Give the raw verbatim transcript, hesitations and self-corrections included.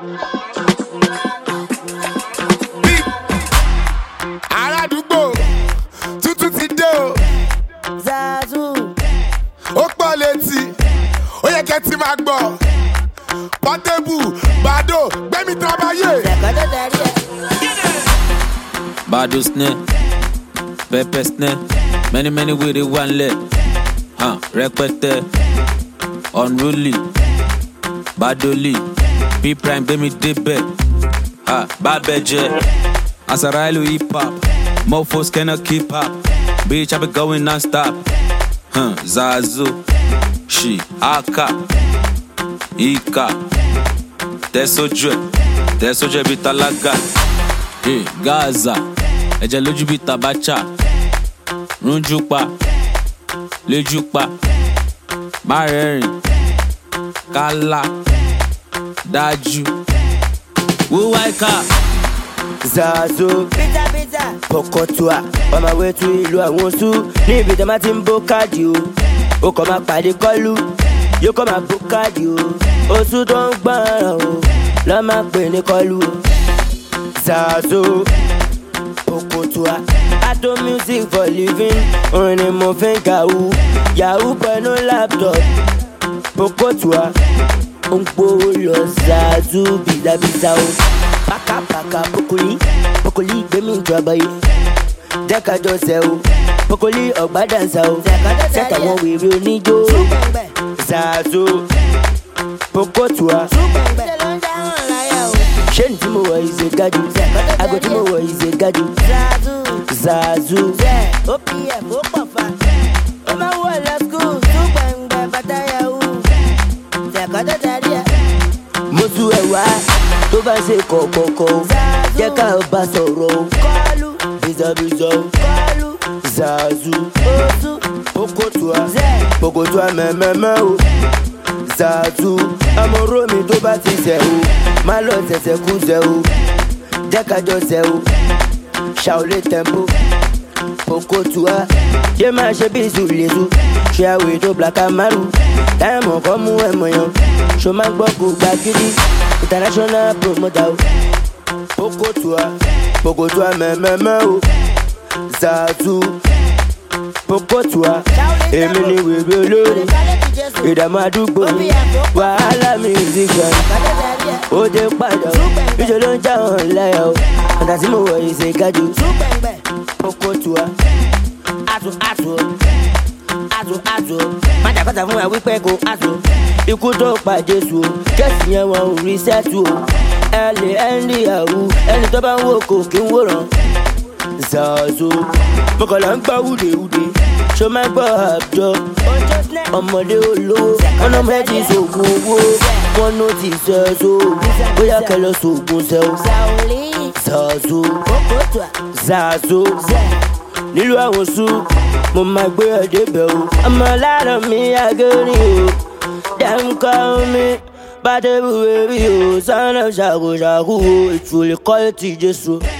Aládùúgbò tuntun ti dé o. Zazu. Ó pọ̀ létí, ó yẹ kẹ́ ti máa gbọ́. Portable, Bado, gbẹ́mí trabayé. Bado snare, pepper snare, many many with it one leg. Huh, rẹpẹtẹ, unruly, Badoli, P prime gbẹ́mí débẹ̀. Ah, Babeje, Asarailu hip hop, mofos cannot keep up. Bitch, I be going non-stop. Huh, Zazu, she, Aka, Ika, Tesojwe, Tesojwe bitalaga. Hey, Gaza, ẹ̀jẹ̀ lójú bí tabacha, Runjupa, Lejupa, Marẹ́rìn, Kala, Dájú, Wuwaika. Zazu. Pizza pizza. Pokotua. On my way to ìlú àwọn Oṣù. Ní ibi tí a máa ti ń bó káàdì o. O kò máa pàdé kọ́lù. Yóò kọ́ máa bó káàdì o. Oṣù tó ń gbọ́ràn o. Lọ́ máa pè ní kọ́lù o. Zazu. Pokotua. I do music for living. Orin ni mo fi ń kàwú. Yahoo pẹ̀lú laptop. Pokotua. Ó ń gbówó lọ Zazu bìzàbìzà o. Paka paka pokoli, pokoli gbemi ìjọba yìí. Jẹ́ ká jọ ṣe o, pokoli ọ̀gbá dànsá o. Ṣẹ́ta wọn wèrè oníjó. Zazu, Pokotua. Ṣé ní tí mo wọ̀ yìí ṣe gájú? Ago tí mo wọ̀ yìí ṣe gájú. Zazu, O P F ó pọ̀ fa. Ó máa wọ̀ lọ skul, tún gbẹ̀ngbẹ̀ bàtà yahoo. Ṣẹ̀kọ́tọ̀ tẹ̀lé ẹ̀. Mo tún ẹ̀ wá. Tó bá ṣe kọ̀kọ̀kọ̀ jẹ́ ká bá sọ̀rọ̀ o. Kọ́lù bìzọ̀bìzọ̀ o. Kọ́lù Zazu. Oṣù Pokotua. Pokotua mẹ́mẹ́mẹ́ o. Zazu. Amọ̀rọ̀ mi tó bá ti ṣẹ̀ o. Má lọ ṣẹ̀ṣẹ̀ kú ṣẹ̀ o. Jẹ́ ká jọ ṣẹ̀ o. Ṣàolé tempo. Pokotua. Ṣé máa ṣe bí ìṣùlẹ̀ṣù? Ṣé àwẹ̀ tó Black Amaru? Táyàmọ̀ kọ́ mú ẹ̀mọ̀ yàn. Ṣo máa gbọ́ kó gbà gidi? International promoter o. Pokotua. Pokotua mẹ́mẹ́mẹ́ o. Zazu. Pokotua. Èmi ni wèrè olórí. Ìdààmú àdúgbò mi. Wàhálà musician. Ó dé padà o. Ìṣòro ló ń já wọn láyà o. Ọ̀dà tí mo wọ̀ yìí ṣe gájú. Pokotua. Azu azu. Azu azu. Má dàgbàtà fún wa wípé kò azu. Ikú tó pa Jésù o. Kẹ́sì yẹn wọn ò rí sẹ́tù o. Ẹ lè ẹ́ndì àwù. Ẹni tó bá ń wò kò kí ń wòran. Zazu. Mọ̀kànlá ń gbọ́ wúdewúde. Ṣo máa gbọ́ àbjọ? Ọmọdé olówó. Wọ́n náà mẹ́tì sògùn owó. Wọ́n ló ti sẹ́ so. Bóyá kẹlẹ́ sògùn sẹ́ o. Zazu. Zazu. Nílùú àwọn Oṣù. Mo máa gbé ẹ débẹ̀ o. Ọmọ lára mi agẹ́rìn o. Them call me Portable baby o. Son of Shaku Shaku o. Ìtúlẹ̀ kọ́lẹ́tì Jésù.